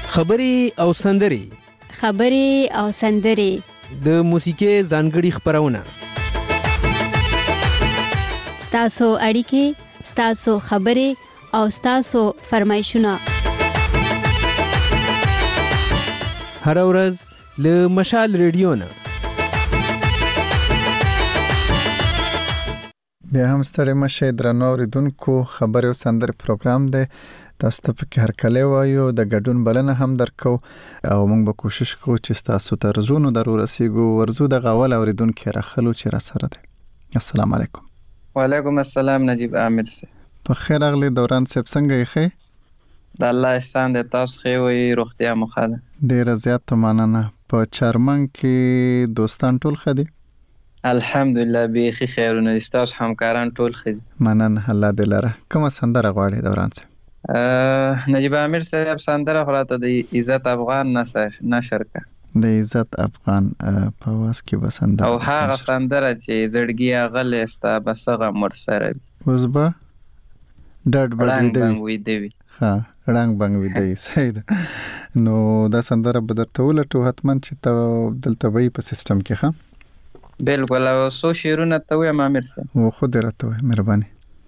خبرې او سندرې د موسیقۍ ځانګړي خپرونه ستاسو اړیکې، ستاسو خبرې او ستاسو فرمایشونه هر ورځ له مشال ریډیو نه. بیا هم ستړي مشه درنو اوریدونکو، خبرې او سندرې پروګرام دی. تاسو ته پکې هر کله وایو د ګډون بلنه هم درکو او موږ به کوشش کوو چې تاسو ته رزونو ورسیږو. ورزو د غول اوریدونکو راخلو چې را سره دی. السلام علیکم. وعلیکم السلام. نجیب عامر سه په خیر اغلی دوران صاحب څنګه یې؟ د الله احسان دی، تاسو ښه وي، روغتیا مو ښه ده؟ ډیره زیاته مننه. په چارمن کې دوستان ټول ښه دي؟ الحمدلله بیخي خیرونه دي، ستاسو همکاران ټول ښه دي؟ مننه، الله دې لره. کومه سندره غواړې دوران صاحب؟ نجیب عامر صاحب سندره خو راته د عزت افغان نشر کا د عزت افغان په واس کې به سندره او هغه سندره چې زړګي غلې ستا بس غم ورسره وي اوس به ډډ بنګ وي دی ها رنګ بنګ وي دی. صحیح ده. نو دا سندره به درته ولټو حتما چې ته دلته وي په سیستم کې. ها بالکل. او سو شیرونه ته وې عامر صاحب او خود راته وې مهرباني.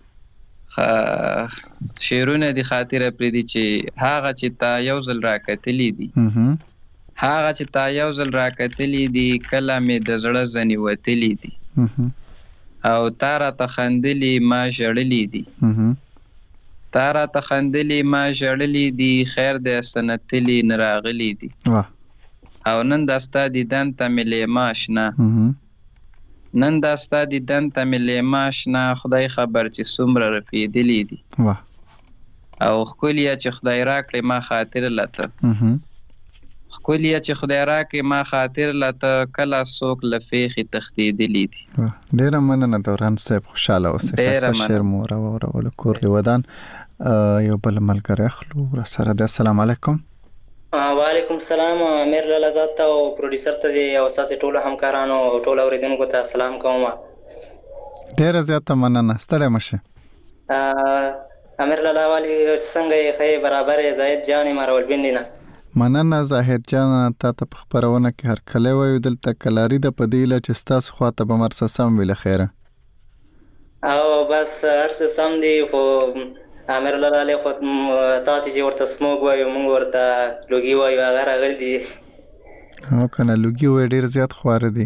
شیرونه دی خاطره پرې دي چې هغه چې تا یو ځل راکتلی دي هغه چې تا یو ځل راکتلی دي کله مې د زړه زنی وتلی دي او تا را تخندلی ما ژړلی دي تا را تخندلی ما ژړلی دي خیر د سنتلی نراغلی دي او نن داستا دیدن ته ملي ماشنا نن داستا دیدن ته ملي ماشنا خدای خبر چې څومره رپیدلی دي او خولیا چې خدای راکړي ما خاطر لته خولیا چې خدای راکړي ما خاطر لته کله څوک لفيخي تختیدلی دي. ډیره مننه دوران صاحب، خوشاله اوسئ. خسته شعر مو راوړل کور دی ودان. یو بل ملګری اخلو را سره دی. السلام علیکم. وعلیکم السلام. امیر لاله ذات او پروډوسر ته دی او تاسو ټول همکارانو ټول اوریدونکو ته سلام کوم. ډیره زیاته مننه، ستړي مشه. امیر لاله والی څنګه یې برابر زاهد جان مارول بندینه. مننه زاهد جان، ته په خبرونه کې هر کله وایو دلته کلاری د پدیله چې تاسو خواته به مرسه سم ویل خیره او بس هرڅه سم دی. خو امیر لاله خو تاسو چې ورته سموګ وایو موږ ورته لوګي وایو هغه راغلی دی. او کنه لوګي وای ډیر زیات خواره دی.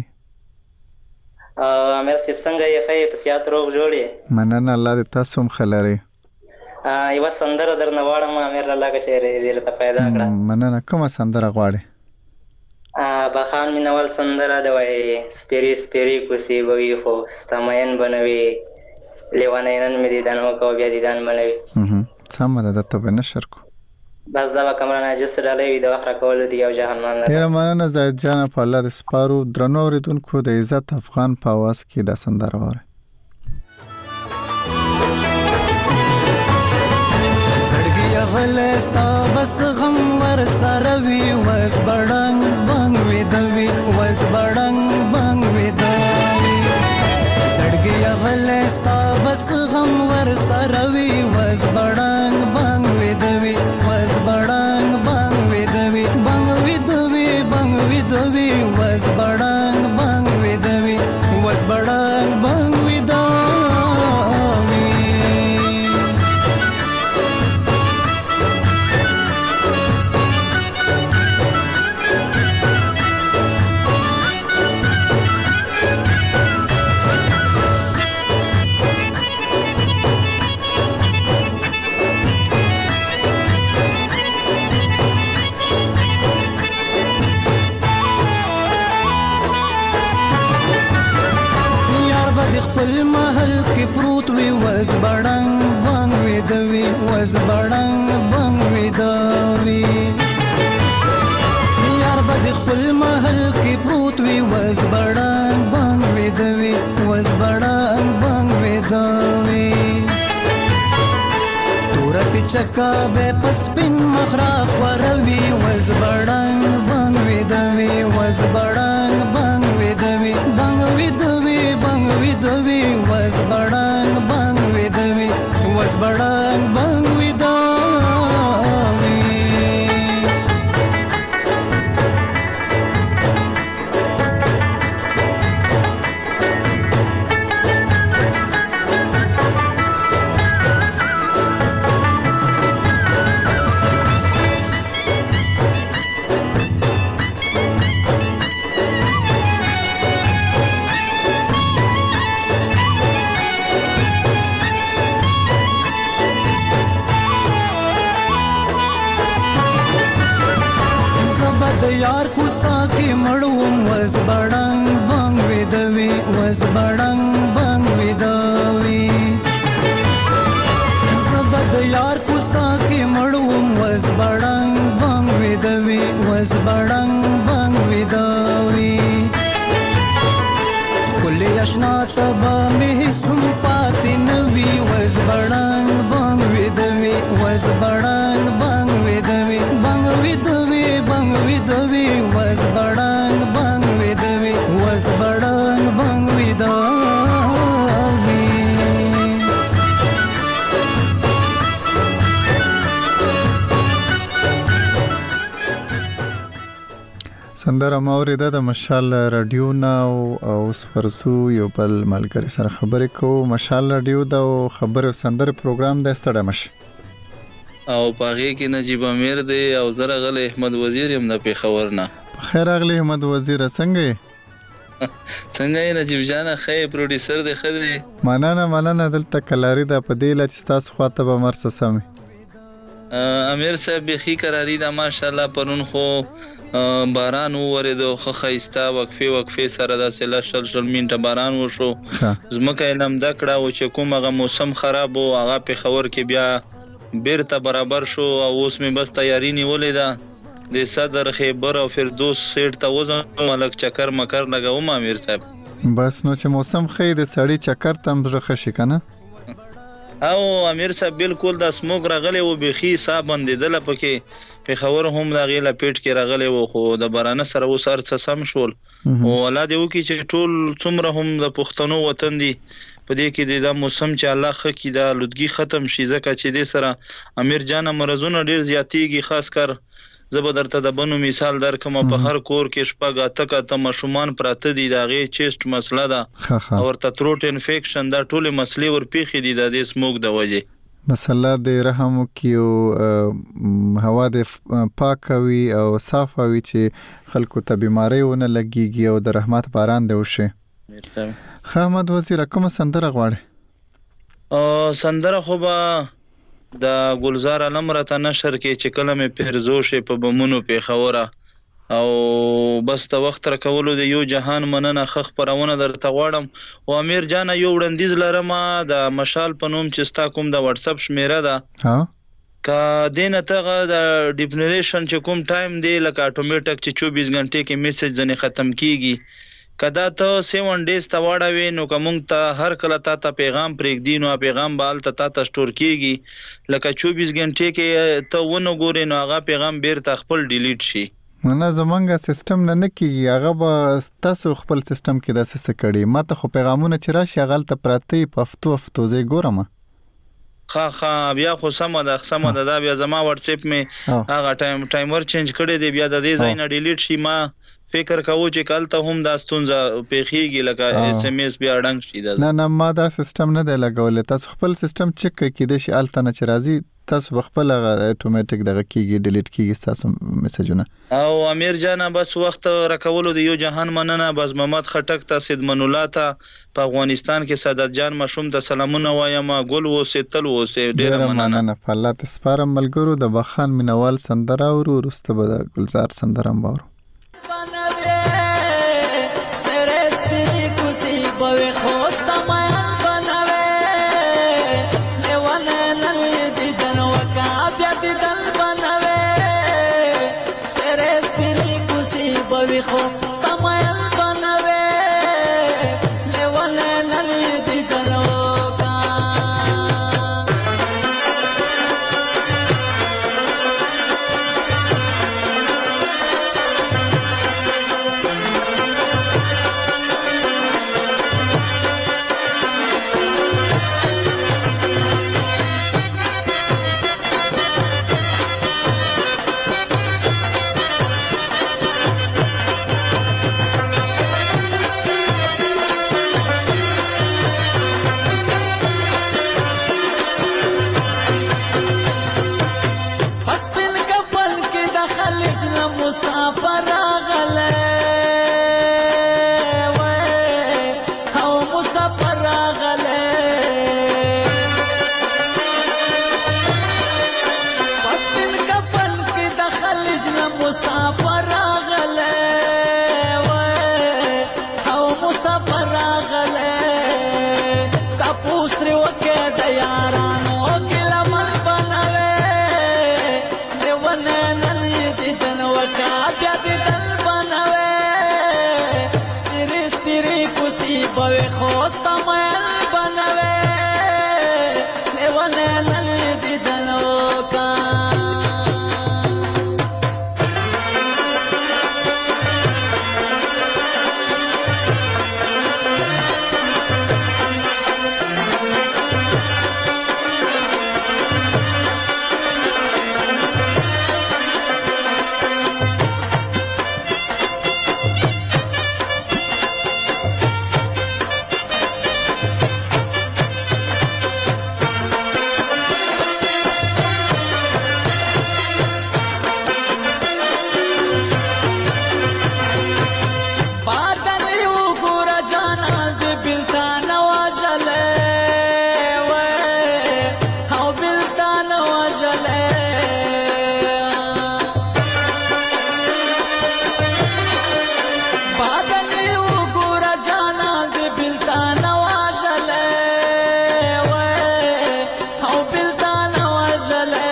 امیر صاحب څنګه یې په سیات روغ جوړی؟ مننه، الله دې تاسو هم خلاري. یو سندره درنه واړم امیر لاله کې شعر دې ته پیدا کړه. مننه. کومه سندره غواړې؟ بخان مینوال سندره دی وای سپری سپری کوسی بوي خو ستمین بنوي لیوانینن می دیدن او کو بیا دیدن بنوي. سم ده ته به نشر کو بس دا کمره نجس ډالې وي د وخت کول دی او جهان مان. ډیر مننه زاهد جان، په الله د سپارو درنو اوریدونکو د عزت افغان په आवाज کې دا سندره وره. غلستا بس غم ور سره وی وس بڑنګ بنګ وی دوی وس بڑنګ بنګ وی دوی سړګي غلستا بس غم ور سره وی وس بڑنګ بنګ وی دوی وس بڑنګ بنګ وی دوی بنګ وی دوی بنګ وی دوی وس بڑنګ بنګ وی دوی وس بڑنګ بنګ وی دوی. خپل محل کې پروت وي وز بړنګ بنګ وي دوي وز بړنګ بنګ وي دوي یار به خپل محل کې پروت وي وز بړنګ بنګ وي دوي وز بړنګ بنګ وي دوي تور پچکا به پسپین مخرا خوروي وز بړنګ بنګ وي دوي وز بړنګ بنګ وي دوي بنګ وي دوي بنګ وي دوي وز بړنګ بنګ وي دوي وز بړنګ بنګ وي دوي د یار کوستا کې مړوم وز بړنګ بنګ ودوي وز بړنګ بنګ ودوي زبد یار کوستا کې مړوم وز بړنګ بنګ ودوي وز بړنګ بنګ ودوي کله آشنا تبا مې سم پات نوي وز بړنګ بنګ ودوي وز بړنګ بنګ ودوي بنګ ودوي بنګ ودوي وز بړنګ بنګ ودوي وز بړنګ بنګ ودوي سندره ماوریده د مشال رادیو نا او سپرسو یو بل ملګری سره خبرې کوو. مشال رادیو د خبرو سندره پروګرام د ستړمش او پاغي کې نجیب امیر دی او زره غل احمد وزیر هم د پیښور نه. خیر اغلی احمد وزیر څنګه څنګه نجیب جان خې پروډوسر دی خدي مننه دلته کلاری د پدیله چې تاسو خواته به مرسه سمي امیر صاحب بخي قراری دا ماشاءالله پرون خو باران وریدو خو خيستا وقفه سره د سلا شل منټه باران وشو زمکه علم دکړه او چې کومه موسم خراب او هغه په خبر کې بیا بیرته برابر شو او اوس می بس تیاری نیولې ده د صدر خیبر او فردوس سیټ ته وزم ملک چکر مکر لګاوم امیر صاحب بس نو چې موسم خې د سړی چکر تم زړه خشي کنه او امیر صاحب بالکل د سموګ راغلی او بخي صاحب بندیدل پکې په خبر هم دا غیله پیټ کې راغلی او خو د بارانه سره وسار څه سم شول او ولادت یو کې چې ټول څومره هم د پښتنو وطن دي په دې کې د موسم چې الله خکې دا لودګي ختم شي ځکه چې د سره امیر جان مرزونه ډیر زیاتیږي خاص کر زبردرته د بنو مثال درکمه په هر کور کې شپږه تکه مشومان پراته دي دا غي چیست مسله ده او ورته تروټ انفیکشن دا ټول مسلې ورپیخي دي د سموګ د وجه مسله د رحم کیو هوا د پاک وي او صاف وي چې خلکو ته بیماری ونه لګيږي او د رحمت باران دی وشي. احمد وزیر کوم سندره غواړي؟ سندره خو به د ګلزار علم راته نشر کې چې کلمه پیرزوش په بمونو په خوره او بس د وخت را کولو د یو جهان مننه خخ پرونه درته غواړم او امیر جان یو وړاندیز لرم د مشال په نوم چې ستا کوم د واتس اپ شمیره ده ها کا دینه ته د ډیپنریشن چې کوم ټایم دی لکه اتوماتیک چې 24 غنټه کې میسج ځنه ختم کیږي کدا ته 7 ډیز ته واړوي نو کوم ته هر کله ته پیغام پرېږدي نو پیغام بال ته سٹور کیږي لکه 24 غنټه کې ته ونه ګورې نو هغه پیغام بیرته خپل ډیلیټ شي. نه زمونږه سیستم نه کیږي هغه به تاسو خپل سیستم کې د څه کړي ماته خو پیغامونه چې راشي هغه ته پراته په هفتو زی ګورم خا بیا خو سم ده بیا زما واتس اپ می هغه ټایمر چینج کړی دی بیا د دې ځای نه ډیلیټ شي ما فکر کوو چې کالته هم دا ستونزه پیخیږي لکه اس ام اس بیا ډنګ شي نه ما دا سیستم نه دی لګول تاسو خپل سیستم چک کړئ چې الته نه چرازي تاسو خپل اتوماتیک دغه کیږي ډیلیټ کیږي تاسو میسجونه او امیر جان بس وخت راکولو د یو جهان مننه بس محمد خټک ته سید منولا ته په افغانستان کې سعادت جان مشوم ته سلامونه وایم ګل و ستل و سه ډیر مننه په الله تسپارم ملګرو د بخان مینوال سندره او رسته به د گلزار سندره مبارو واجله بادلی وګور جانا دې بلتان واجله او بلتان واجله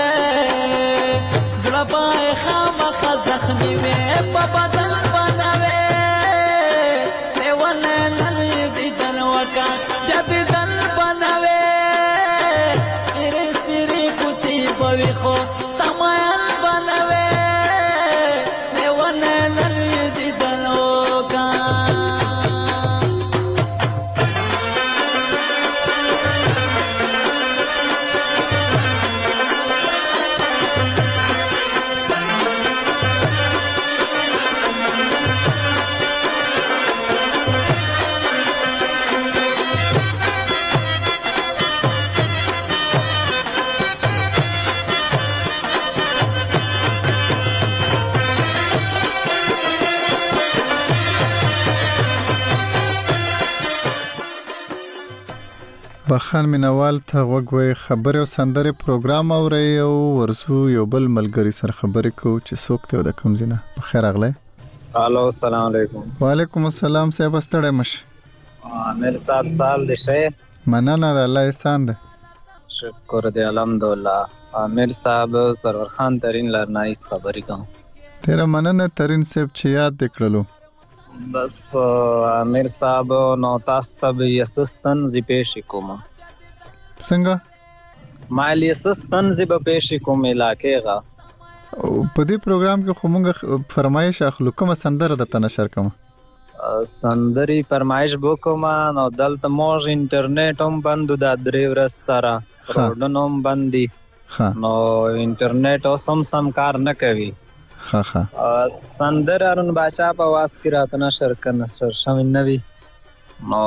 زړه خامخ زخمي وې په بدن بنوي لیونه لوي دې دن وکا جب دن بنوي سری کوسي بوي خو سمايان بنوي لیونه لوي دې دن وکا بخان مینوال ته وګوي خبره او سندره پروګرام اوري او ورسو یو بل ملګری سره خبرې کو چې څوک ته د کوم زینه بخیر اغله الو السلام علیکم وعلیکم السلام صاحب ستړی مش امیر صاحب سال دې شه مننه د الله احسان ده شکر دې الحمدلله امیر صاحب سرور خان ترين لرنایس خبرې کوم ډیر مننه ترين صاحب چې یاد وکړلو بس امیر صاحب نو تاسو ته اسستن زی پیش کوم څنګه مالی اسستن زی به پیش کوم علاقې غا په دې پروګرام کې خو موږ فرمایش اخلو کوم سندره د تنشر کوم سندري فرمایش وکوم نو دلته موږ انټرنیټ هم بند د درې ورځ سره روډونو هم بندي نو انټرنیټ اوسم سم کار نه کوي ها سندر ارون بادشاہ په واس کې راته نشر شامل نوي نو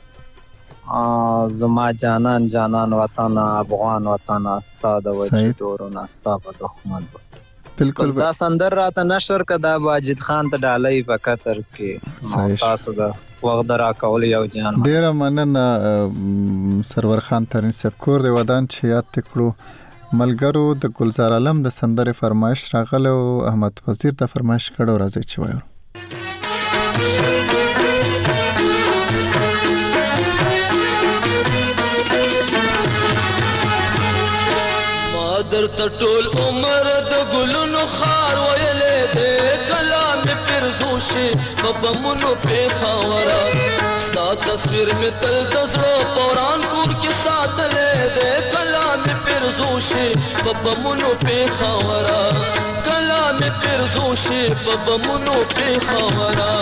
زما جانان وطن افغان وطن استاد وجود ورن استاد دښمن بالکل دا سندر راته نشر کدا واجد خان ته ډالۍ په قطر کې تاسو دا وخت را کول یو جان ډیر مننه سرور خان ترين صاحب کور دی ودان چې یاد تکړو ملګرو د ګلزار عالم د سندره فرمایش راغله او احمد وزیر د فرمایش کړه راځي چې وایو مادر ټول عمر د ګلونو خار ویلې دې کلام پرزوشي ببمونو په خاورا ستا تصویر می تل د زړه پوران کور کې ساتلې دې کلام پرزوشي ببمونو په خاورا کلام پرزوشي ببمونو په خاورا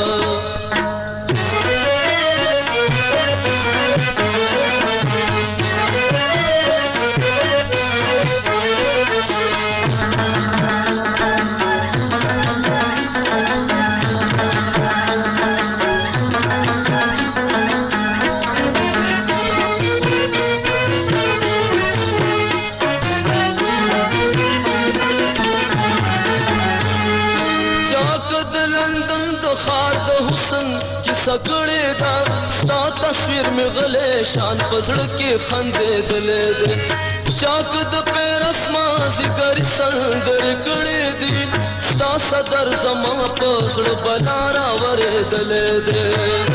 سکړې دا ستا تصویر می غلې شان پزړ کې خندې دلې دې چاک د پیر اسما ذکر سندر کړې دي ستا صدر زما پزړ بلارا ور دلې دې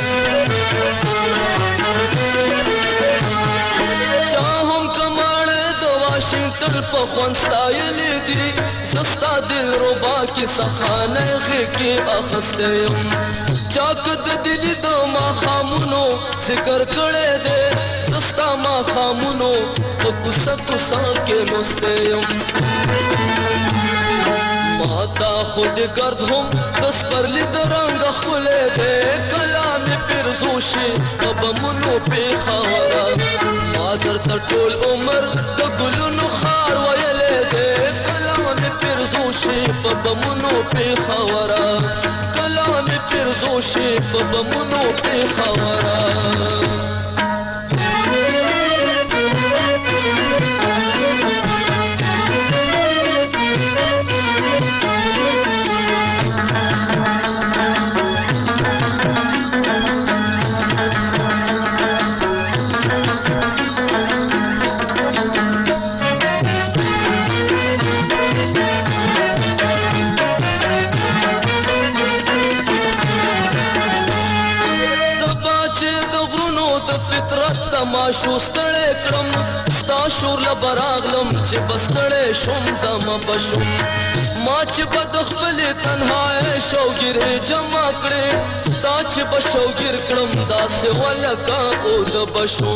چاهم کماړې د واشنگټن په خون ستایلې دي سستا دل ربا کې سخانه کې اخسته چاک د دل د ما خامونو ذکر کړه دې سستا ما خامونو په کوڅه کې نوستم ماتا خود گرد هم دس پر لید رنگ خله دې کلام پرزوشي ببمونو په خاورا مادر ټول عمر د ګلونو خار ویلې دې کلام پرزوشي ببمونو په خاورا کلام پرزوشي ببمونو په خاورا شو ستړې کړم ستا شور له براغلم چې بستړې شوم دم بشم ما چې بد خپل تنهایی شوګر جمع کړې دا چې بشوګر کړم دا سه ولکا او د بشم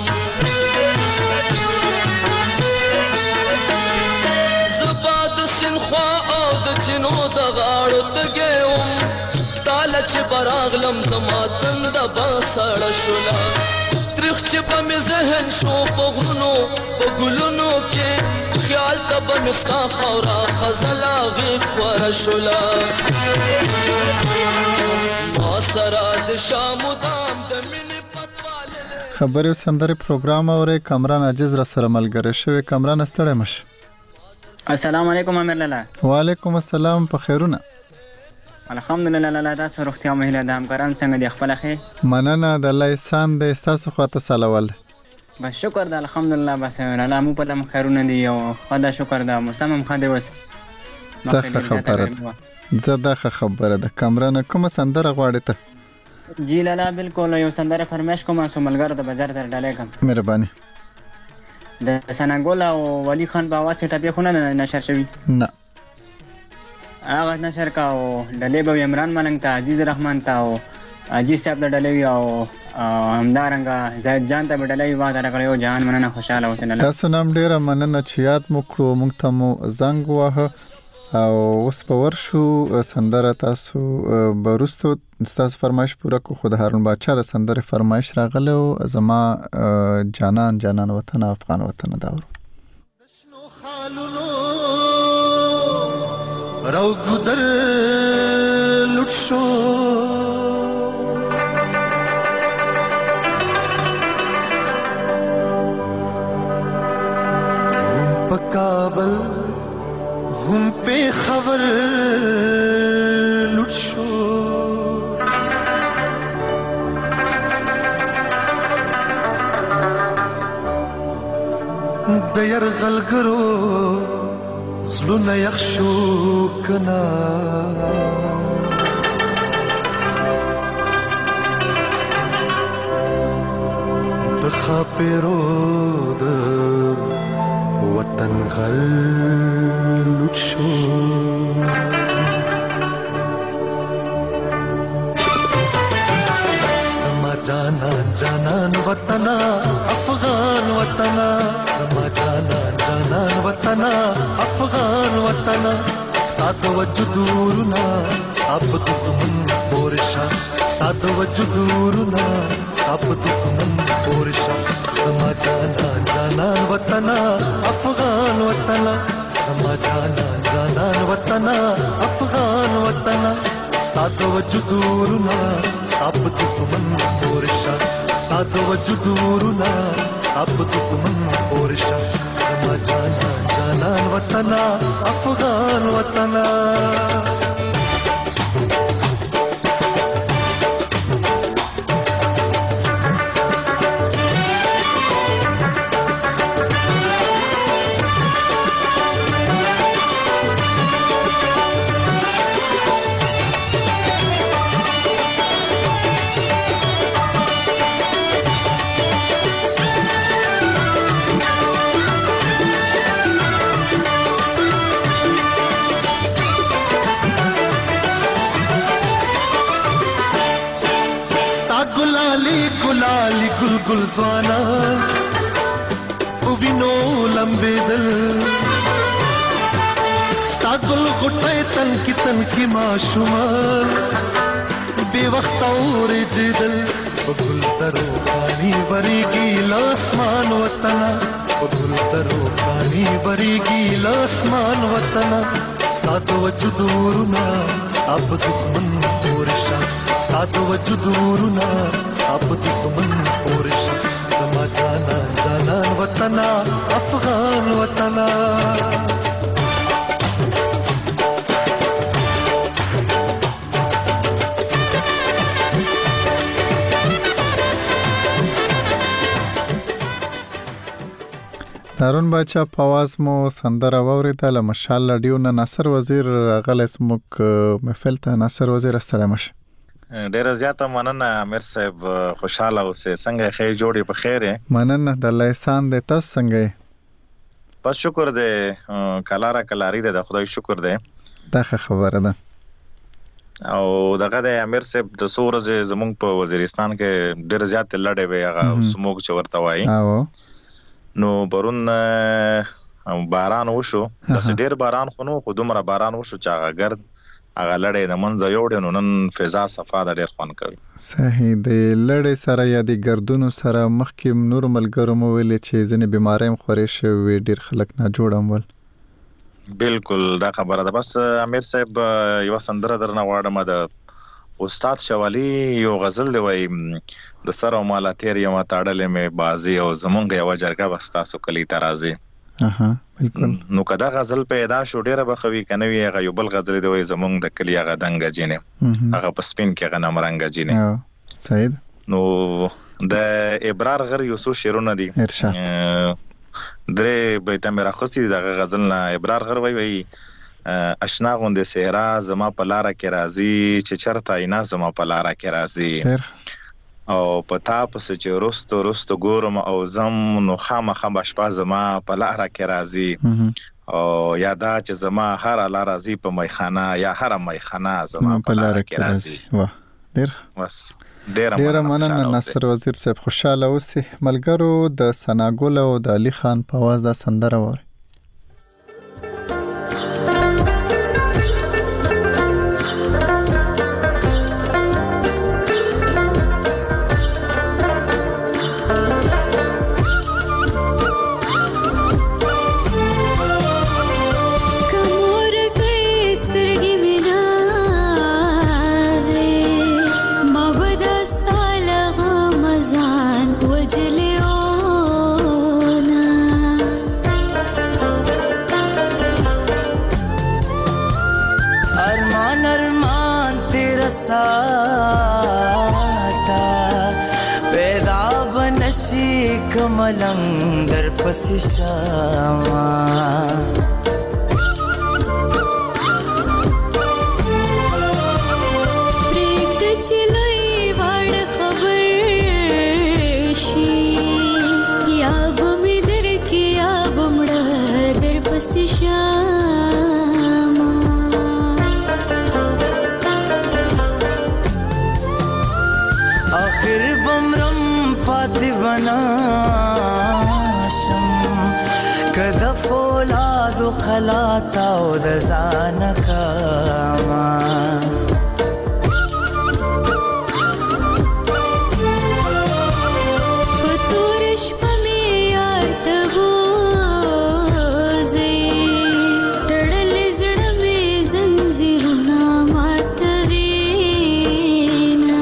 زباد سنخوا او د چینو د غاړو تګېوم تاله چې براغلم زما تند بسړ شولا تریخ چې په مې ذهن شو په غرونو په ګلونو کې خیال ته به مې ستا خاوره خزله غېږ خوره شوله ما سره د شامو دام د مینې خبرې سندرې پروګرام اورې کامران عاجز را سره ملګری شوی. کامران ستړی مشه. السلام علیکم امیر لالا. وعلیکم السلام. په خیرونه؟ الحمدلله لالا. تاسو روغتیا مهله د همکاران څنګه دی؟ خپل خیر؟ مننه د الله احسان دی. تاسو خواته سلام. بس شکر د الحمدلله. بس لالا مو په دم خیرونه دی او خدا شکر د موسم هم خاده وس. څه خبره زده خبره ده. کامران کوم سندره غواړې ته؟ جی لالا بالکل یو سندره فرمایش کوم سو ملګر د بازار تر ډالې کوم. مهرباني. د سننګول او ولی خان په आवाज ټاپې خونه نشر شوی؟ نه. هغه نشر کا او ډلې به عمران ملنګ ته عزیز رحمان ته او عزیز صاحب د ډلې او همدارنګه زید جان ته ډلې واده راکړیو. جان مننه خوشاله اوسه. تاسو نام ډیره مننه چې یاد مو کړو. موږ ته مو زنګ واه او اوس په ورشو سندره تاسو برستو تاسو فرمایش پوره کو. خود هارون بادشاہ د سندره فرمایش راغله او زما جانان جانان وطن افغان وطن داور راو ګدر لټ شو په کابل هم په خبر لټ شو د يرغلګرو زلونه یخشو کنا د خاپیرو د وطن غل لټ شو سما جانا جانان وطن افغان وطن سما جانا جانان وطن افغان وطن ستاد وجودورنا سب دښمن پورشا ستاد وجودورنا سب دښمن پورشا سما جانا جانان وطن افغان وطن سما جانا جانان وطن افغان وطن ستاد وجودورنا سب دښمن پورشا ستاد وجودورنا سب دښمن پورشا سما جانا جانان وطن افغان وطن गुलाली गुल गुल ज़वाना उविनो लंबे दिल स्ता गुल गुटे तन की माशुमान बेवक्त और जिदल गुल तरो पानी बरीगी लासमान वतना गुल तरो पानी बरीगी लासमान वतना स्ता वजुदूरना अब दुश्मन पोरशा स्ता वजुदूरना अब दुश्मन पोरशा समा जाना जानान वतना अफगान वतना هارون بادشاہ پواز مو سندره ووریدله. ماشاءالله ډیونه ناصر وزیر غلی سموک محفل ته. ناصر وزیر ستړی مشه. ډیره زیاته مننه امیر صاحب، خوشاله اوسئ. څنګه ښه جوړې په خیر یې؟ مننه د الله احسان دی. تاسو څنګه یې؟ بس شکر دی، کلاره کلاري دی، د خدای شکر دی. دا خبره ده. او دغه د امیر صاحب د څو ورځې زمونږ په وزیرستان کې ډېر زیات لړې وې، هغه سموک چې ورته وایي. نو پرون باران وشو، داسې ډېر باران خو نو، خو دومره باران وشو چې هغه ګرد هغه لړې د منځه یوړې، نو نن فضا صفا ده، ډېر خوند کوي. صحیح. د لړې سره یا د ګردونو سره مخکې نور ملګرو مو ویلې چې ځینې بیمارۍ هم خورې شوې، ډېر خلک ناجوړه هم ول. بالکل دا خبره ده. بس امیر صاحب یو سندره درنه غواړم، د استاد شوالی یو غزل دی، وایي د سر او مالا تیر یم تاړلې مې بازي، او زمونږ یو جرګه بس تاسو کلی ته راځي. بالکل. نو کدا غزل پیدا شو ډیره بخوي کنه وی، هغه یو بل غزل دی، وایي زمونږ د کلی هغه دنګ جینې، هغه په سپین کې غنم رنګ جینې. صحیح. نو د ابرار غر یو څو شعرونه دي، ارشاد درې بیت مې راخستي دغه غزل نه. ابرار غر وایي اشنا غوندې صحرا زما په لاره کې راځي، چې چرته اینا زما په لاره کې راځي، او پتا پس چې رستو ګورم او زم، نو خامخا بشپا زما په لاره کې راځي، او یادا چې زما هر لاره راځي په میخانه، یا هر میخانه زما په لاره کې راځي. واه ډیر بس ډیره مننه ناصر وزیر صاحب، خوشاله اوسئ. ملګرو د ثناګل او د علي خان په आवाज دا سندره وره. کملنګ در پسې شاما پرېږد چې لوی وړ خبر شي، یا به مې درکې یا به مړه در پسې شاما. آخر بمرم پاتې بناشم، کده فولاد و قلاتا و د ځان کاما. په تور شپه مې یار ته بوځې، تړلې زړه مې زنځیرونه ماتوینه.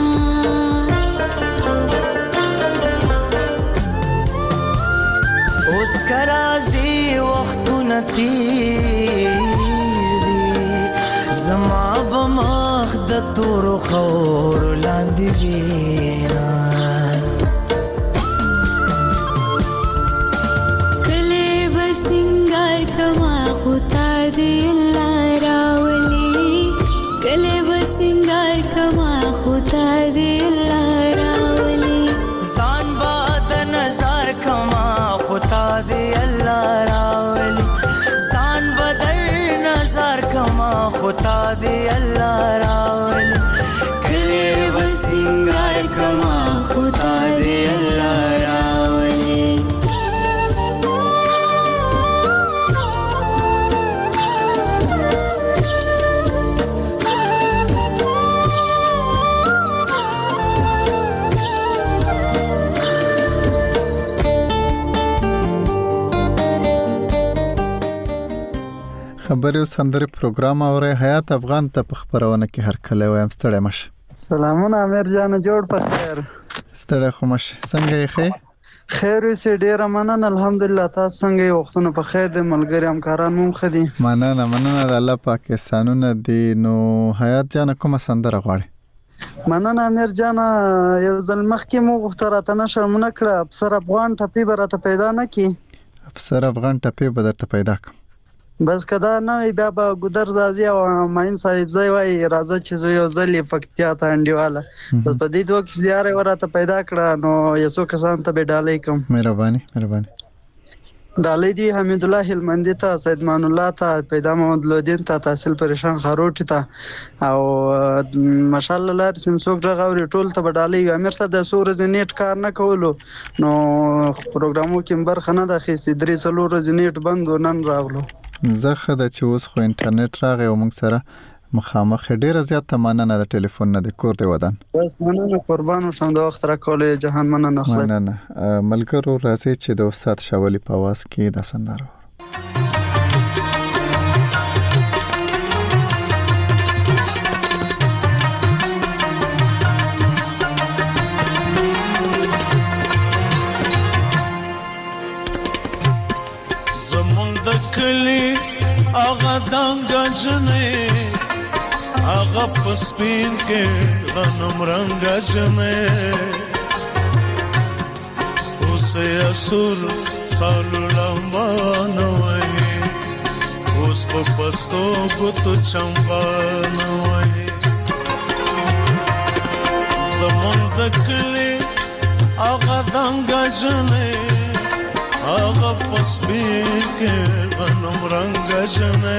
اوس کرازي وختونه تیر دي، زما به مخ د تورو خورو لاندې وینا. کله به سنگار کما خو تا دې الله راولي، کله به سنگار کما خو تا دې الله راولي. ځان به د نظر کما خو تا دې الله راولي، ځان به در نظر کما خو تا دې الله راولي. کله به سنگار کما خو تا دې الله راولي. خبرې او سندرې پروګرام اوري حیات افغان ته په خبرونه کې هر کله وایم ستړی مشه. سلامونه امیر جان، جوړ په خیر. ستړی خو مشه. څنګه یې ښه؟ خیر اوسې، ډیره مننه الحمدلله. تاسو څنګه یې؟ وختونه په خیر دي، ملګری همکاران مو ښه دي؟ مننه د الله پاک احسانونه دي. نو حیات جان کومه سندره غواړي؟ مننه امیر جان، یو ځل مخکې مو غوښته راته نه شرمونه کړه، افسر افغان ټپي به راته پیدا نه کړي. افسر افغان ټپي به درته پیدا کړم. بس کدا نه بیا به ګودر زازي او ماین صاحب زوی وای راځه چې زه یو ځل پکتیا ته انډیواله بس په دې دوه کې زیاره ورته پیدا کړه نو یسو کسان ته به ډالۍ کوم. مهرباني ډالۍ دی حمید الله هلمندي ته، سید مان الله ته، پیدا محمد لودین ته، تحصیل پریشان خاروټ ته او ماشاءالله لار سمسوک ډغوري ټول ته ډالۍ. امیر صاحب د سورز نیټ کار نه کولو نو پروګرامو کې برخه نه د خېستې 3 ورځې نیټ بند ونن راغلو. زخه د چې اوس خو انټرنیټ راغی او موږ سره مخامخ ډیره زیات مننه د ټلیفون نه د کور دی ودان. بس مننه قربان شم د وخت را کولې جهان مننه ملګرو راځي چې د استاد شاولی په आवाज کې د سندره زمون د کلی اغه دنګ جنې آغا پسپین کے غنم رنگا جنے اسے اسور سالو لمبانوئی اس پا پستو گتو چمبانوئی زمان دکلی آغا دنگا جنے آغا پسپین کے غنم رنگا جنے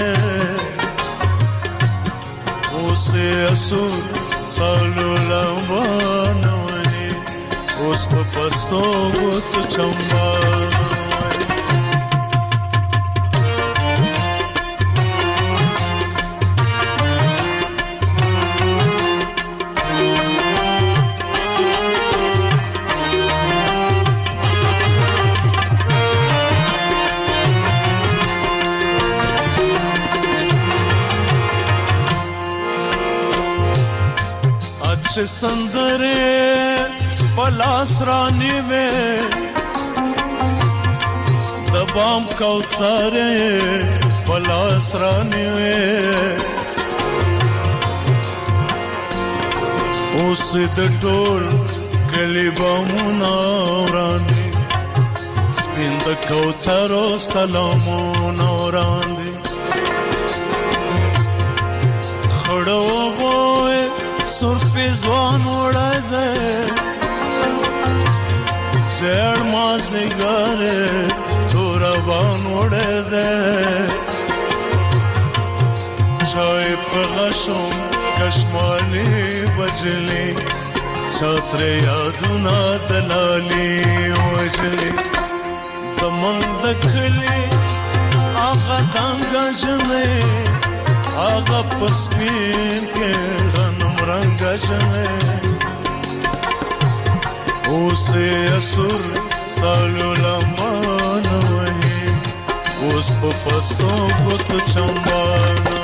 اسے اسور سالو لمبانوئی اس پا پستو گتو چمبانوئی اچھے سندرے پلاس رانی میں دبام کوتارے پلاس رانی میں اس دٹول کلی بامونا رانی سپند کوتارو سلامونا رانی خڑو بوئے سرفی زوان وڑای دے زیر مازگارے تورا بان وڑای دے چای پغشم کشمالی بجلی چاتر یادونا دلالی وجلی زمان دکلی آغا دانگا جنے آغا پسپین کے غنم رنگا جنے اسے اسور سالو لمبانوئی اس پا پستو گتو چمبانوئی.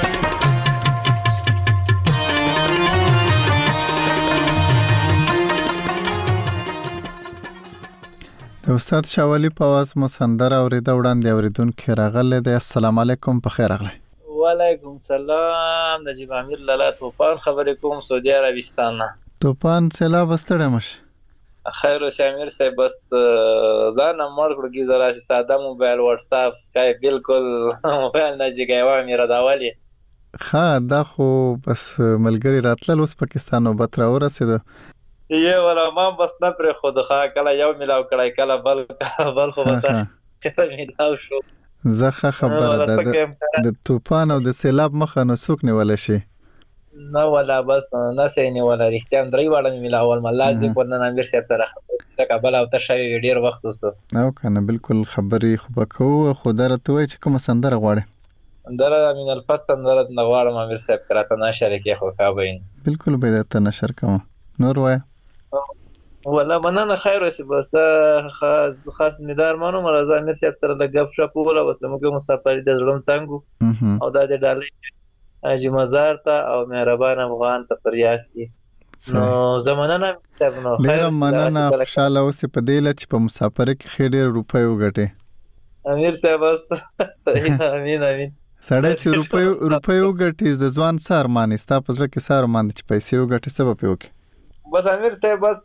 د استاد شاولی په आवाज مو سندره اوریده وړاندې اوریدونکو راغله د السلام علیکم په خیر راغله. وعلیکم سلام نجیب امیر لاله توپان خبرې کوم سعودي عربستان نه. توپان سلام واستړم شه. خیر اوسه امیر صاحب بس دا نمبر کړو کی زرا ساده موبایل واتس اپ اسکایپ بالکل موبایل نه جګایو امیر داوالی. ها دا خو بس ملګری راتلل اوس پاکستان نوبت را ورسېده. یې ولا ما بس نه پر خود ښه کله یو ملاو کړای کله بل خو بس کله ملاو شو. زخه خبره ده د طوفان او د سیلاب مخه نو څوک نیول شي نه ولا بس نه سینې ولا رښتیا درې واړه ملاول مله دې په نن امیر صاحب سره تکه بل او تشوي ډیر وخت وسو او کنه بالکل خبري خو بکو خدای ته وای چې کوم سندره غواړي اندره من الفتن درت نغواړم امیر صاحب کراته نشر کې خو کابین بالکل به ته نشر کوم نور وای ولا مننه خیر اوسې بس خاص ندار مانو مرزا امیر صاحب سره د غب شپ ولا بس موږ مسافر د زړم څنګه او د ډالۍ اجي مزار ته او مهربان افغان ته پریاس کی نو زمانہ نه نو خیر مننه خوشاله اوسې په دې لچ په مسافر کې خېډه روپۍ وګټه امیر صاحب امين سړی چې روپۍ وګټي د ځوان سار مانستا پزړه کې سار مان چې پیسې وګټي سبب وکي بس امیر ته بس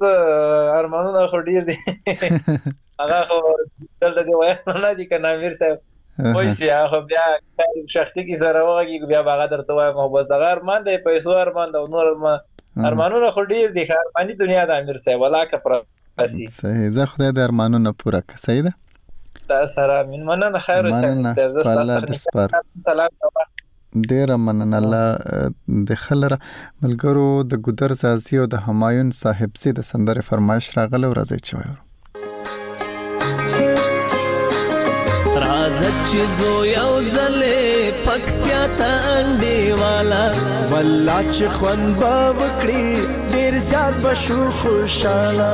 ارمانونه خو ډیر دي هغه خو دلته دی وای نه دي کنه امیر ته وای سي هغه بیا شخصي کی سره وږي بیا باغ درته وایم محبت دغه ارمان دی پیسو ارمان دا نور ارمانونه خو ډیر دي ارمانی دنیا د امیر صاحب ولاکه پر صحیح زه خدای د ارمانونه پوره ک صحیح ده دا سره من مننه خیر اوسه الله د سپار ډیر مننه الله د خلره ملګرو د ګودر زازي او د همایون صاحب سي د سندره فرمایش راغله ورځي چوي رازت چیزو یو زله پکتیا ته انډي والا والله چې خوان با وکړي ډیر زیات بشو خوشاله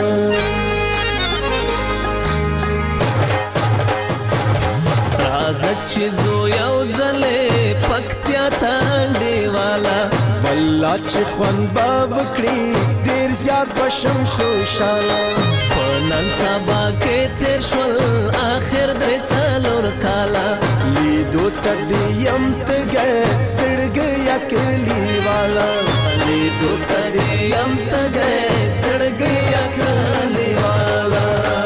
رازت چیزو یو زله پکتیا ته انډي والا والله چې خوان با وکړي ډیر زیات بشو خوشاله نن سبا کې تیر شول آخر درې څلور کاله لیدو ته دیم تګه سړګیا کلی والا لیدو ته دیم تګه سړګیا کلی والا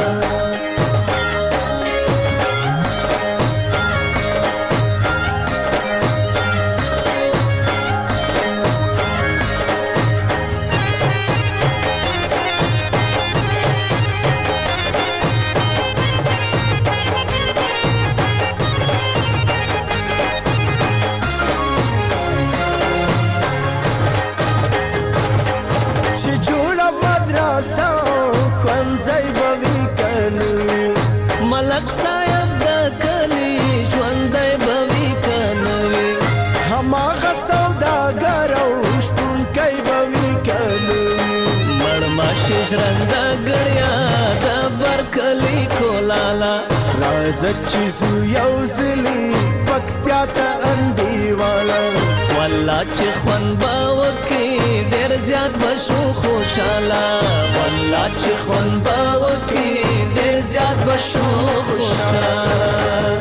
خوانځي بوي کنه ملک صاحب د کلی ژوندۍ بوي کنه هماغه سوداګر او شپون کوي بوي کنه مړما شجرنده ګړیا د برکلی کولالا رازت چیزو یو زلی پکتیا ته انډي والا والله چې خوان باوکي ډیر زیات وشو خوشاله والله چې خوان باوکي ډیر زیات وشو خوشاله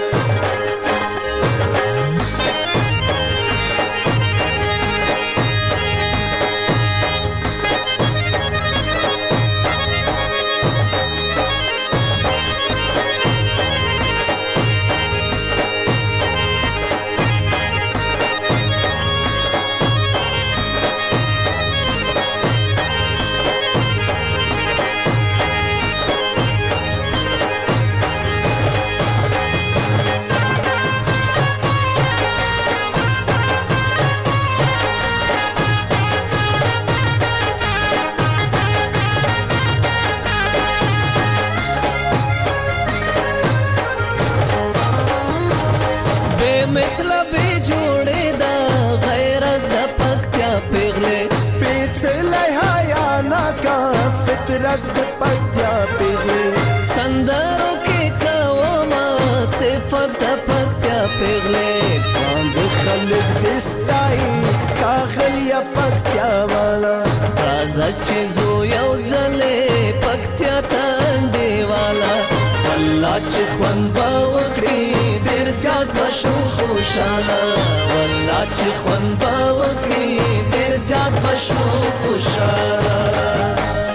مثلا به جوړې دا غیرت د پکتیا پیغلې سپېڅلې حیا ناکا فطرت د پکتیا پیغلې سندرو کې کوما صفت د پکتیا پیغلې باندې خلک دستای کاغلیا پکتیا والا راځه چې زو یو ځلې پکتیا ته انډي والا والله چې خوان با وکړي ډیر زیات وشو خوشاله والله چې خوان با وکړي ډیر زیات وشو خوشاله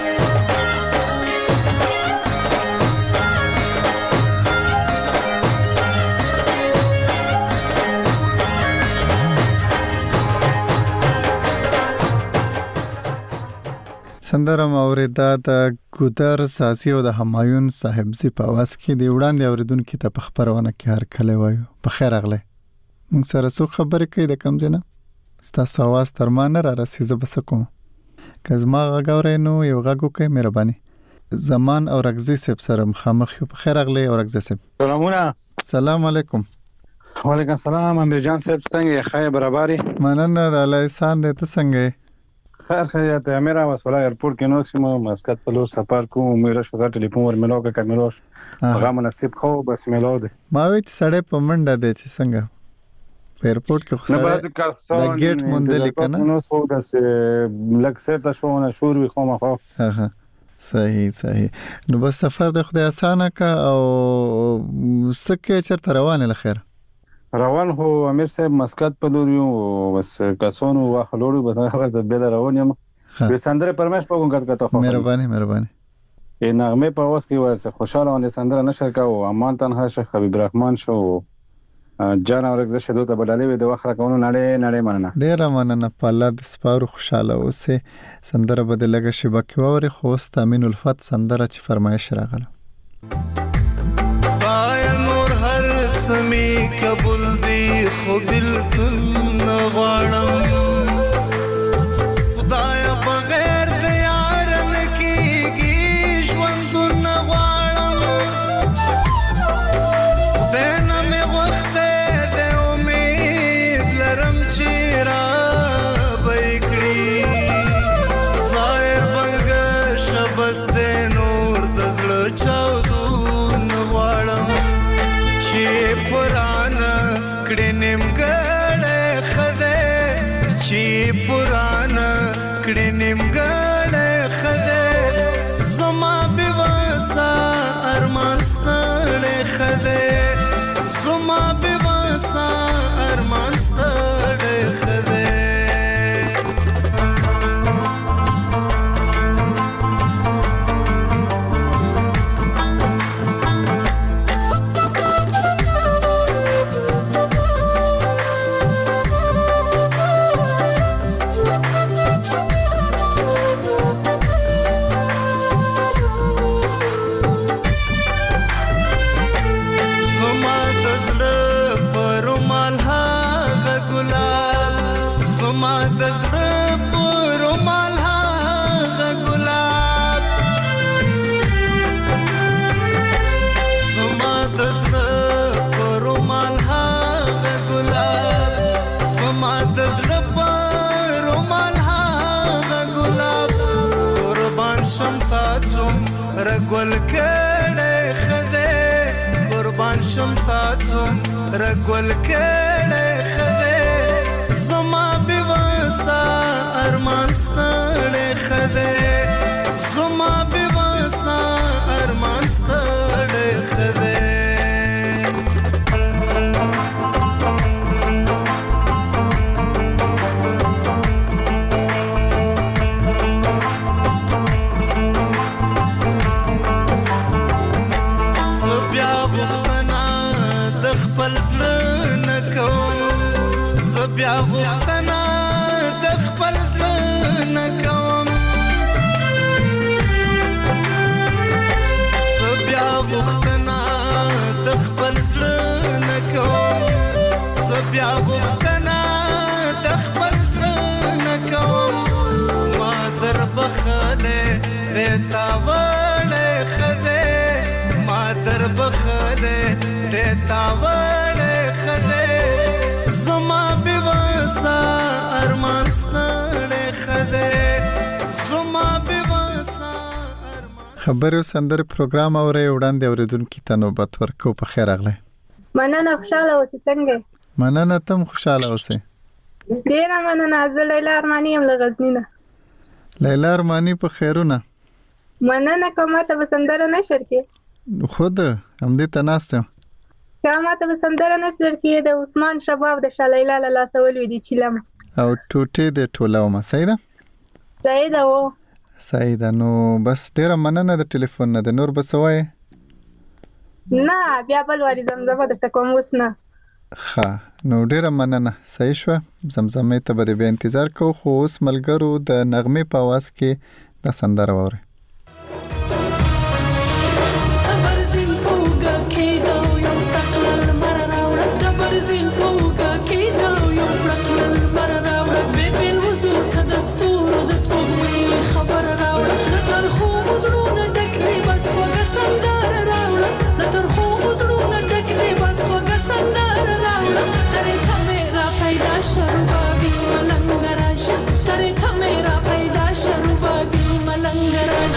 سندره اوریدا د ګودر ساسي او د همایون صاحب سي په واس کې دی وړاندې اوریدونکو ته په خبرونه کې هر کله وایو په خیر اغله موږ سره څو خبرې کوي د کم جنا ستاسو आवाज تر ما نه را رسیږي بس کوم کزما غاورې نو یو غاګو کې مهرباني زمان او رغزي سپ سره مخامخ په خیر اغله او رغزي سپ سلامونه سلام علیکم وعلیکم السلام امیر جان صاحب څنګه خیر برابرۍ مننه د الله احسان دې ته څنګه خیر خیریت میرا مسئله ایرپورٹ کې نو سیمه مسقط په لور سفر کوم میرا شوزا ټلیفون ور ملو کا کملوش هغه مناسب خو بس ملو ده ما وی سړې په منډه ده چې څنګه په ایرپورٹ کې خو سره د گیټ مونډل کنه نو سو د لک سره شو نه شور وي خو ما خو صحیح نو بس سفر د خدای اسانه کا او سکه چرته روانه لخر روان هو امیر صاحب مسقط په لور یو بس کسونو واخلوړو بس هغه زبېل روان یم به سندره پرمش په کوم کته خو مهرباني نغمه په اوس کې واسه خوشاله باندې سندره نشر کاو امان تنها شیخ حبیب الرحمن شو جان اورک زه شدو ته بدلې د وخت راکونو نړۍ مننه ډیر مننه په الله د سپارو خوشاله اوسه سندره بده لګه شبکه ووري خوست امین الفت سندره چې فرمایش راغله پای نور هر سمي قبول دی خو بالکل نغړم نور د زړه چاودون غواړم چې پرانا کړي نیمګړې خدای چې پرانا کړي نیمګړې خدای زما بواسا ارمان ستړې خدای زما بواسا ارمان ستړې خدای رګول کړه خدای قربان شم تاسو رګول کړه خدای زما بواسا ارمان ستړې خدای زما بواسا ارمان ستړې خدای بیا غوښتنه د خپل زړه نه کوم زه بیا غوښتنه د خپل زړه نه کوم زه بیا غوښتنه د خپل زړه نه کوم ما در بخلې د تاوړې خدای ما در بخلې د تاوړې خدای زما بواسا ارمان ستړې خدای زما بواسا خبرو سندره پروګرام اوري وړاندې اوریدونکو ته نوبت ورکو په خیر اغله مننه خوشاله اوسې څنګه مننه تم خوشاله اوسې ډیر مننه زه لیلا ارمانی یم له غزنی نه لیلا ارمانی په خیرونه مننه کوم ته سندره نشر کې خود هم دې تناسته کما ته سندره نشر کې د عثمان شباب د شلیلا لاله سوال وی دي چلم او ټوټه د ټوله ما سیدا سیدا نو بس ډیر مننه د ټلیفون نه د نور بسوي نه بیا بل وری زمزمه د کوم وس نه ها نو ډیر مننه صحیح شو زمزمه ته به د انتظار کو خو اوس ملګرو د نغمه په आवाज کې د سندره وره Tare kamera paida sharuba bi malangara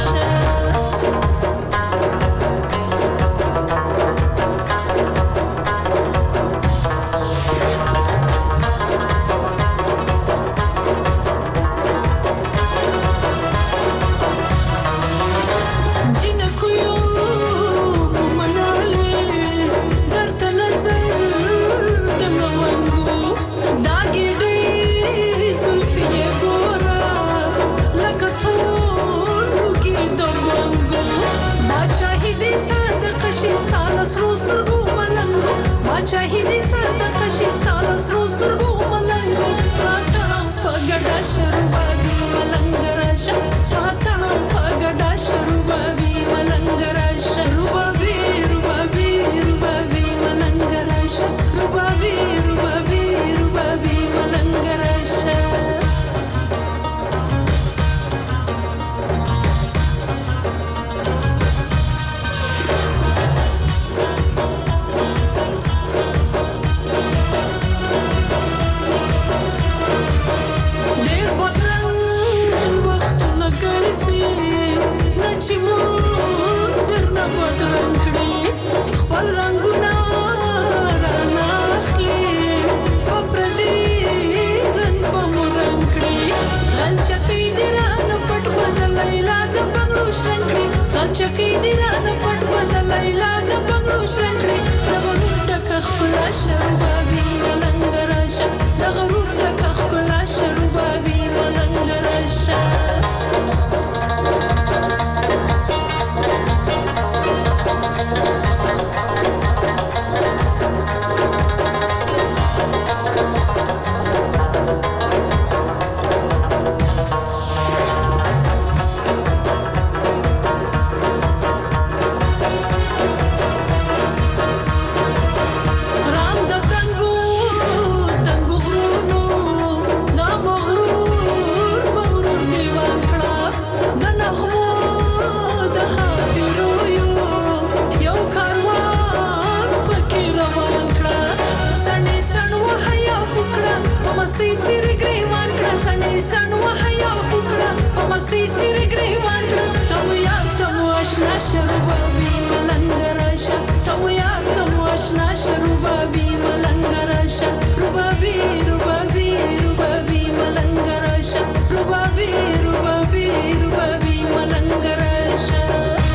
مستی سیر گریوان کړه سنې سن وحیا وکړه په مستی سیر گریوان کړه تم یار تم آشنا شربابي ملنګ راشه تم یار تم آشنا شربابي ملنګ راشه ربابي ربابي ربابي ملنګ راشه ربابي ربابي ربابي ملنګ راشه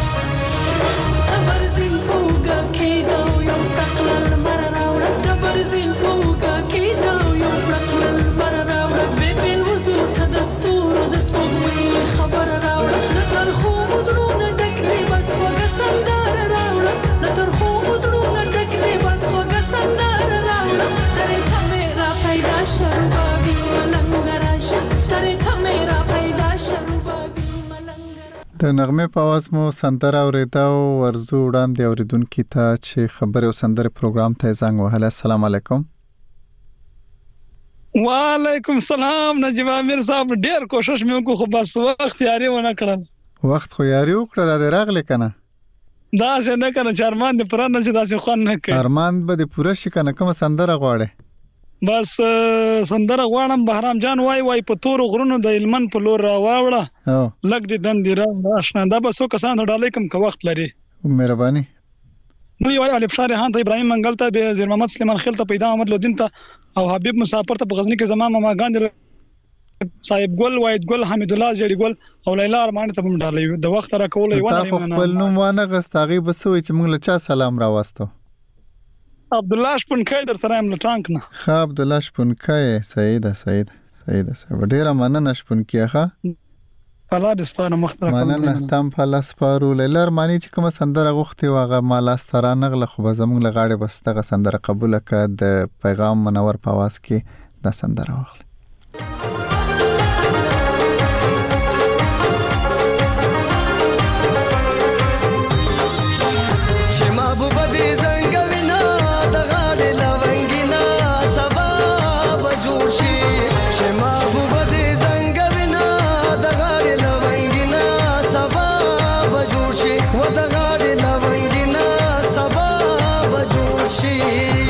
تبرزین پوګه کېدا یو تقلل مر راوړه تبرزین پوګه کېدا یو تقلل مر راوړه به بل وزو ته دستور د سپوږمۍ خبر راوړه لتر خو مزړونه ډک دی بس وګه سندار راوړه لتر خو مزړونه ډک دی بس وګه سندار راوړه ترې ته میرا پیدا شربابي ملنګ راشه ترې ته میرا پیدا شربابي د نغمه په आवाज مو سندره اوریدا او ورزو وړاندې اوریدونکو ته چې خبر او سندره پروګرام ته زنګ وهله. السلام علیکم. وعلیکم السلام. نجیب امیر صاحب ډیر کوشش مې وکړ خو بس وخت یاري ونه کړل. وخت خو یاري وکړه د راغله کنه دا څه نه کنه چارمان دې پرانه چې دا څه خوان نه کوي. ارمان به دې پوره شي کنه کوم سندره غواړي؟ بس سندره غواړم بهرام جان وای په تور غرونو د علمن په لور را واوړه لګ دې دندې را آشنا دا به څو کسان ډالې کوم که وخت لري. مهرباني. نو یو الف شار هان ته ابراهيم منګل ته به زیر محمد سلیمان خیل ته پیدا احمد لودین ته او حبیب مسافر ته په غزنی کې زما ماما ګاندې صاحب ګل وایت ګل حمید الله جړی ګل او لیلا ارمان ته هم ډالې د وخت را کولې ونه تا خپل نوم وانه غستاغي بسوي چې موږ له چا سلام را واستو. عبد الله شپونکای در سره هم لټانک نه. ها عبد الله شپونکای سیده ډیره مننه شپونکای ها. الله دې سپاره مختره کوم. مننه تم په لاس پارو لر معنی چې کوم سندره غوښتي واغه مال استرانه غله خو زموږ لغاړي بس دغه سندره قبول کړه د پیغام منور په आवाज کې د سندره واخلي. چې محبوب دې زنګوینا د غاړې لونګینا سبا به جوړ شي چې محبوب دې زنګوینا د غاړې لونګینا سبا به جوړ شي و د غاړې لونګینا سبا به جوړ شي.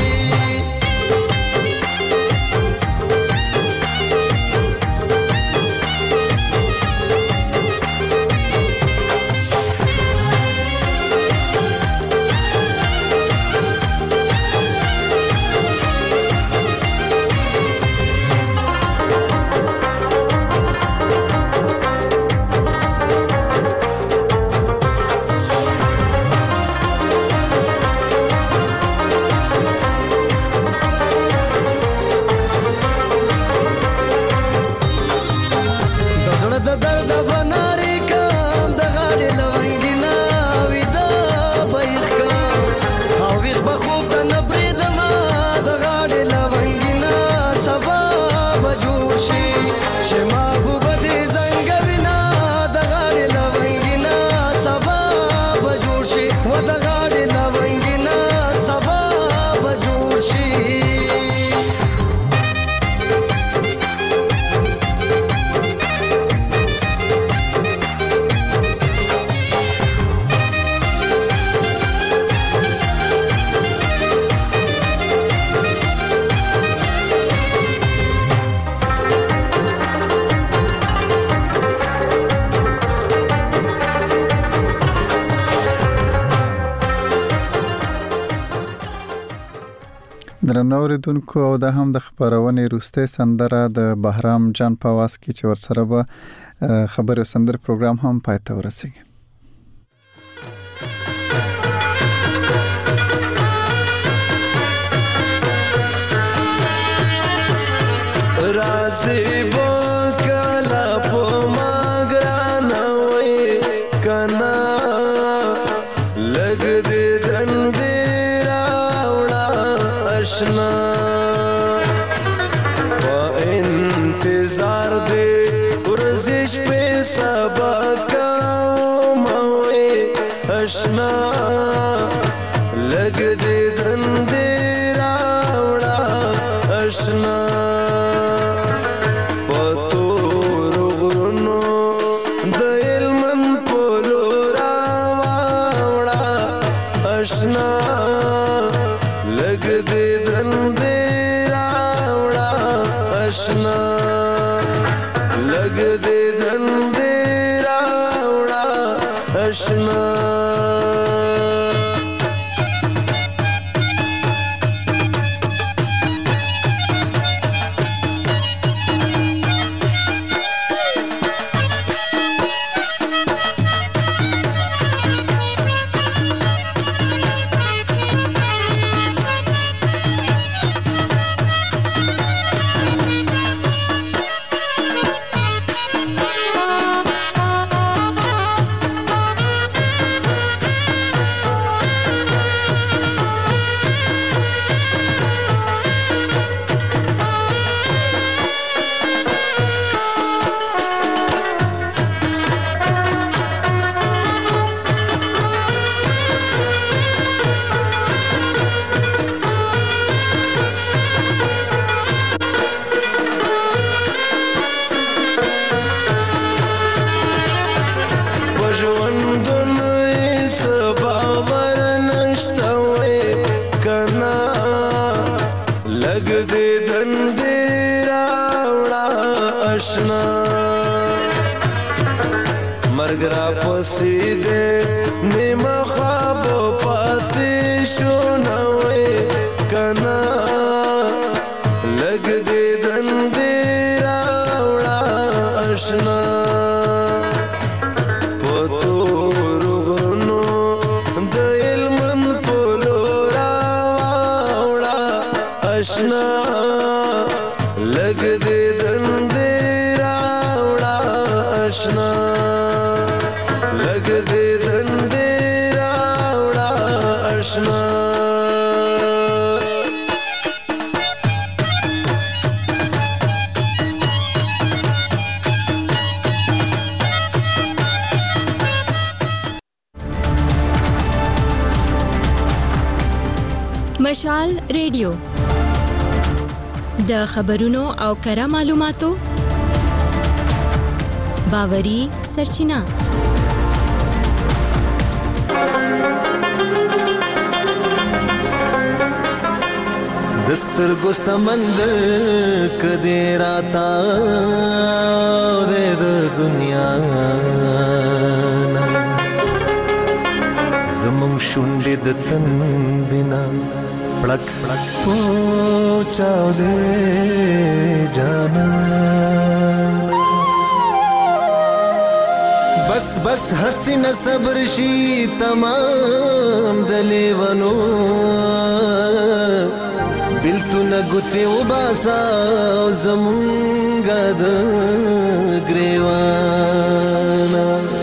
درنوریدونکو او د هم د خبرونه روسته سندره د بهرام جان په आवाज کې چې ورسره به خبر او سندره پروګرام هم پای ته ورسیږي. رازي بوکلا په ماګرانه وای کنا لګ دې دندې آشنا په انتظار دې ورزش په سبا کوم وای آشنا لګ دې دندې راوړه آشنا په تور غرونو د علم په لور راوړه آشنا لګ دې دندې راوړه آشنا لګ دې دندې راوړه آشنا مشال ریډیو د خبرونو او کره معلوماتو باوري سرچینه دسترګو سمندر کدی راتا د دنیا زمون شونډې د تندنا پړک پړک پوچاو دې جانا بس بس حسین صبر شي تمام دلیونو بلتو نګوتې وباسا زمونږ د ګریوانا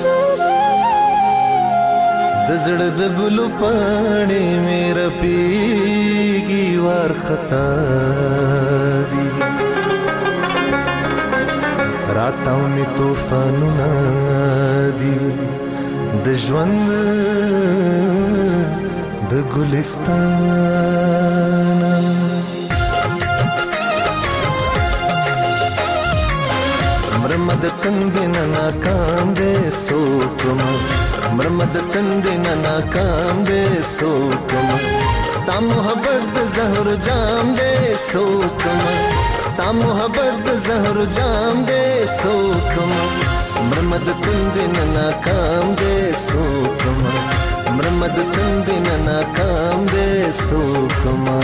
د زړه د ګلو پاڼې مې رپېږي وارخطا دي راتاو مې طوفانونه دي د ژوند د ګلستان مرمد تندنا ناکام دے سوکما مرمد تندنا ناکام دے سوکما ستا محبت زہر جام دے سوکما ستا محبت زہر جام دے سوکما مرمد تندنا ناکام دے سوکما مرمد تندنا ناکام دے سوکما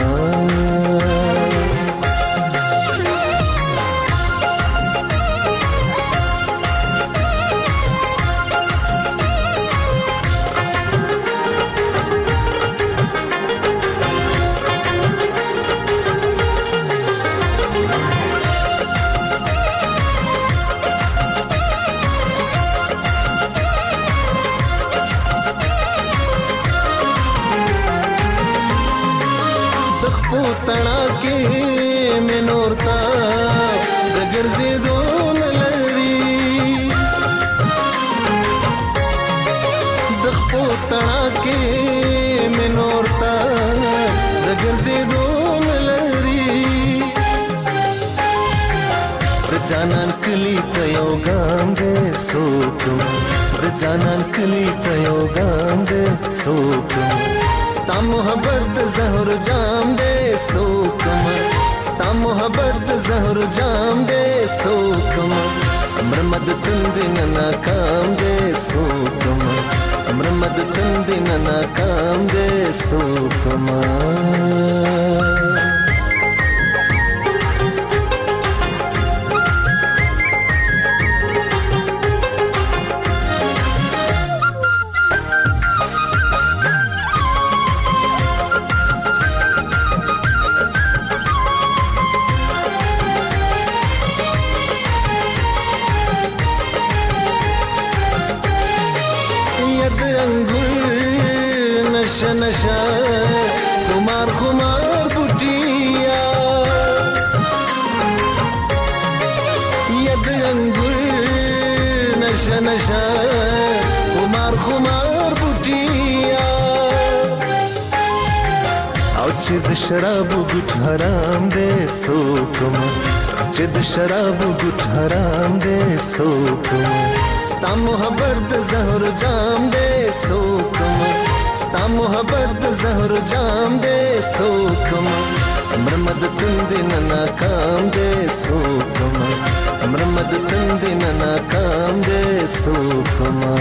تنا کې منورتا د ګرځېدو نه لري د خپو تنا کې منورتا د ګرځېدو نه لري د جانان کلی ته یو ګام دې سوکم د جانان کلی ته یو ګام دې سوکم ستا محبت زهر جام دے سوکما ستا محبت زهر جام دے سوکما مرمد تند ناکام دے سوکما مرمد تند ناکام دے سوکما نشا نشا خمار خمار بوٹیا ید انگور نشا نشا خمار خمار بوٹیا او چې د شراب ګټ حرام دے سوکما چې د شراب ګټ حرام دے سوکما ستا محبت د زهر جام دے سوکما ستا محبت د زهر جام دے سوکما مرمد تند ناکام دے سوکما مرمد تند ناکام دے سوکما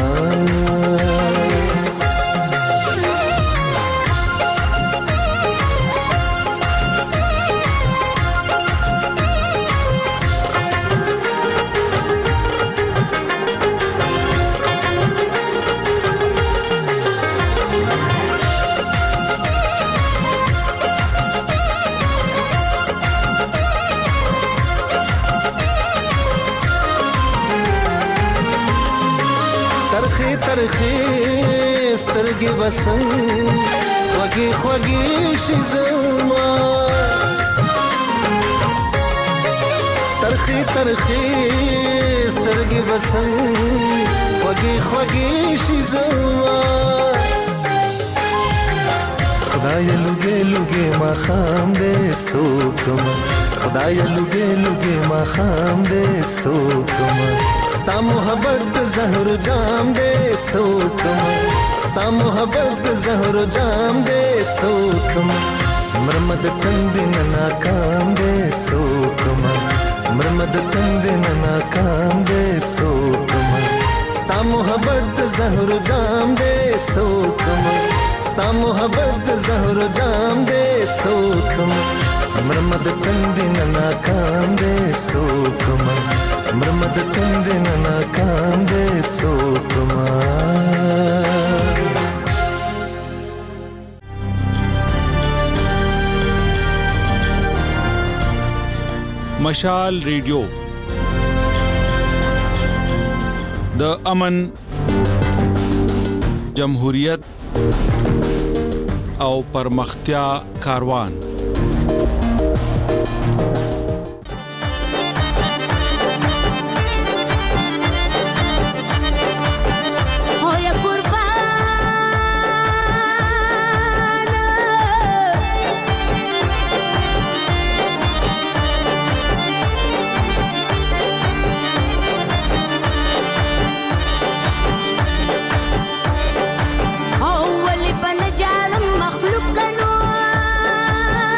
ترخی سترګې بسن خوږې خوږې شي زما ترخی ترخی سترګې بسن خوږې خوږې شي زما خدای لوګې لوګې ما خام دې سوکما خدای لوګې لوګې ما خام دې سوکما ستا محبت د زهر جام دے سوکما ستا محبت د زهر جام دے سوکما مرمد تند ناکام دے سوکما مرمد تند ناکام دے سوکما ستا محبت د زهر جام دے سوکما ستا محبت د زهر جام دے سوکما مرمد تند ناکام دے سوکما مرمد تند ناکام دے سوکما مشال ریډیو د امن جمهوریت او پرمختیا کاروان أول بنجعل مخلوق كانوا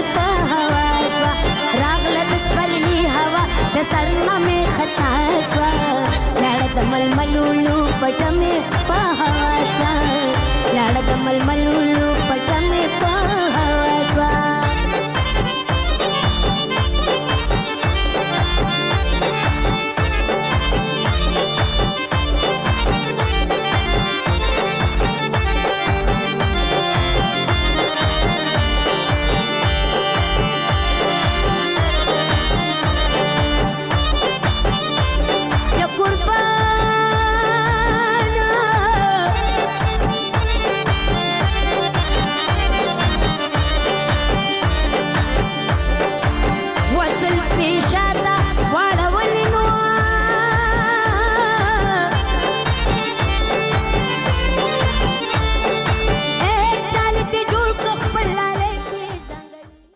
په هوا شوه راغله د سپرلي هوا د سر نه مې خطا شوه لاړه د ململولو پټه مې په هوا شوه لاړه د ململولو